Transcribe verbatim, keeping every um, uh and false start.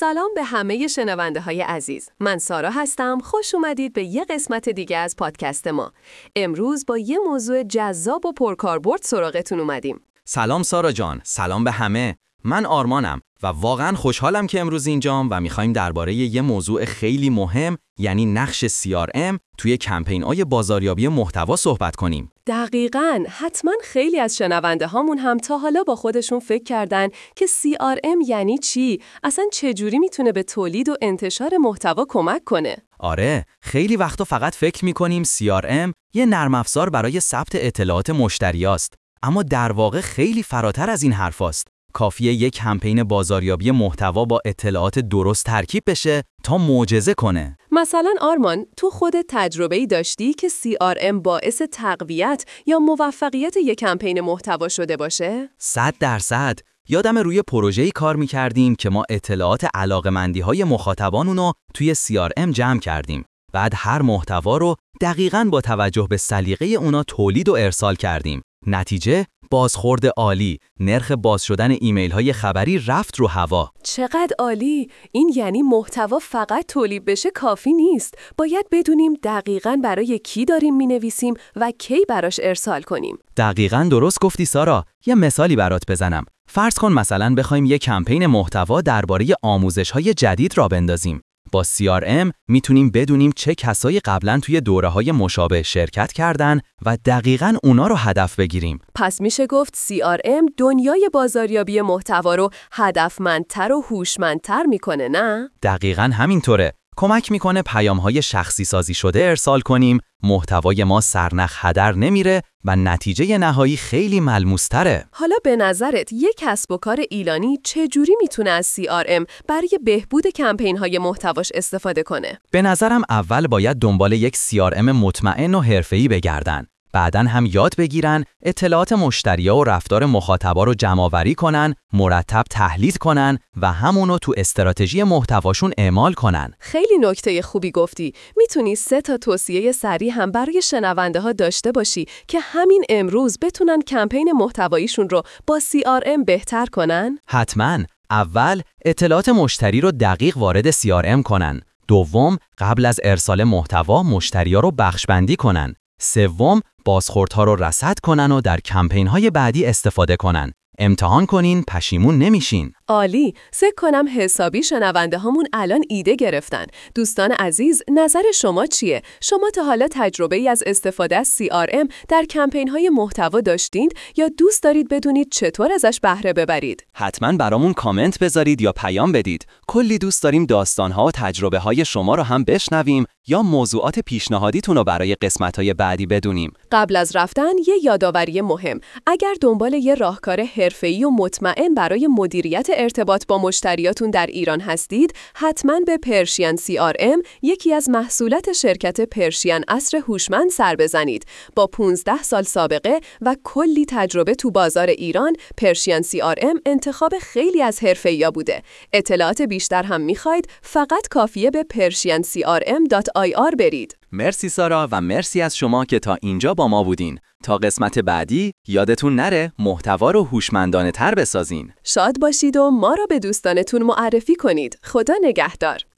سلام به همه شنونده های عزیز. من سارا هستم. خوش اومدید به یه قسمت دیگه از پادکست ما. امروز با یه موضوع جذاب و پرکاربرد سراغتون اومدیم. سلام سارا جان، سلام به همه. من آرمانم و واقعا خوشحالم که امروز اینجام و میخوایم درباره یه موضوع خیلی مهم، یعنی نقش سی آر ام توی کمپین‌های بازاریابی محتوا صحبت کنیم. دقیقاً، حتما خیلی از شنونده هامون هم تا حالا با خودشون فکر کردن که سی آر ام یعنی چی؟ اصلا چجوری میتونه به تولید و انتشار محتوا کمک کنه؟ آره، خیلی وقتا فقط فکر میکنیم سی آر ام یه نرم افزار برای ثبت اطلاعات مشتریاست، اما در واقع خیلی فراتر از این حرفاست. کافیه یک کمپین بازاریابی محتوا با اطلاعات درست ترکیب بشه تا معجزه کنه. مثلا آرمان، تو خودت تجربه‌ای داشتی که سی آر ام باعث تقویت یا موفقیت یک کمپین محتوا شده باشه؟ صد درصد. یادم روی پروژه‌ای کار می‌کردیم که ما اطلاعات علاقه‌مندی‌های مخاطبانون رو توی سی آر ام جمع کردیم. بعد هر محتوا رو دقیقاً با توجه به سلیقه اونا تولید و ارسال کردیم. نتیجه بازخورد عالی، نرخ باز شدن ایمیل‌های خبری رفت رو هوا. چقدر عالی! این یعنی محتوا فقط تولید بشه کافی نیست. باید بدونیم دقیقاً برای کی داریم می‌نویسیم و کی براش ارسال کنیم. دقیقاً درست گفتی سارا. یه مثالی برات بزنم. فرض کن مثلا بخوایم یه کمپین محتوا درباره آموزش‌های جدید را بندازیم. با سی آر ام میتونیم بدونیم چه کسایی قبلا توی دوره‌های مشابه شرکت کردن و دقیقاً اونا رو هدف بگیریم. پس میشه گفت سی آر ام دنیای بازاریابی محتوا رو هدفمندتر و هوشمندتر میکنه، نه؟ دقیقاً همینطوره. کمک میکنه پیام‌های شخصی سازی شده ارسال کنیم، محتوای ما سرنخ هدر نمیره و نتیجه نهایی خیلی ملموس‌تره. حالا به نظرت یک کسب و کار ایرانی چجوری میتونه از سی آر ام برای بهبود کمپین‌های محتواش استفاده کنه؟ به نظرم اول باید دنبال یک سی آر ام مطمئن و حرفه‌ای بگردن. بعدن هم یاد بگیرن اطلاعات مشتری‌ها و رفتار مخاطبا رو جمع‌آوری کنن، مرتب تحلیل کنن و همونو تو استراتژی محتواشون اعمال کنن. خیلی نکته خوبی گفتی. میتونی سه تا توصیه سریع هم برای شنونده ها داشته باشی که همین امروز بتونن کمپین محتواییشون رو با سی آر ام بهتر کنن؟ حتماً. اول، اطلاعات مشتری رو دقیق وارد سی آر ام کنن. دوم، قبل از ارسال محتوا مشتری‌ها رو بخش‌بندی کنن. سوم، بازخوردها رو رصد کنن و در کمپین‌های بعدی استفاده کنن. امتحان کنین، پشیمون نمیشین. عالی، فکر کنم حسابی شنونده هامون الان ایده گرفتن. دوستان عزیز، نظر شما چیه؟ شما تا حالا تجربه ای از استفاده از سی آر ام در کمپین های محتوا داشتید یا دوست دارید بدونید چطور ازش بهره ببرید؟ حتما برامون کامنت بذارید یا پیام بدید. کلی دوست داریم داستان‌ها و تجربه های شما رو هم بشنویم یا موضوعات پیشنهادیتون رو برای قسمت‌های بعدی بدونیم. قبل از رفتن یه یادآوری مهم. اگر دنبال یه راهکار حرفه‌ای و مطمئن برای مدیریت ارتباط با مشتریاتون در ایران هستید، حتما به پرشین سی آر ام، یکی از محصولات شرکت پرشین عصر هوشمند، سر بزنید. با پانزده سال سابقه و کلی تجربه تو بازار ایران، پرشین سی آر ام انتخاب خیلی از حرفه‌ای‌ها بوده. اطلاعات بیشتر هم می‌خواید؟ فقط کافیه به پرشین سی آر ام دات آی آر برید. مرسی سارا و مرسی از شما که تا اینجا با ما بودین. تا قسمت بعدی یادتون نره محتوا رو هوشمندانه تر بسازین. شاد باشید و ما را به دوستانتون معرفی کنید. خدا نگهدار.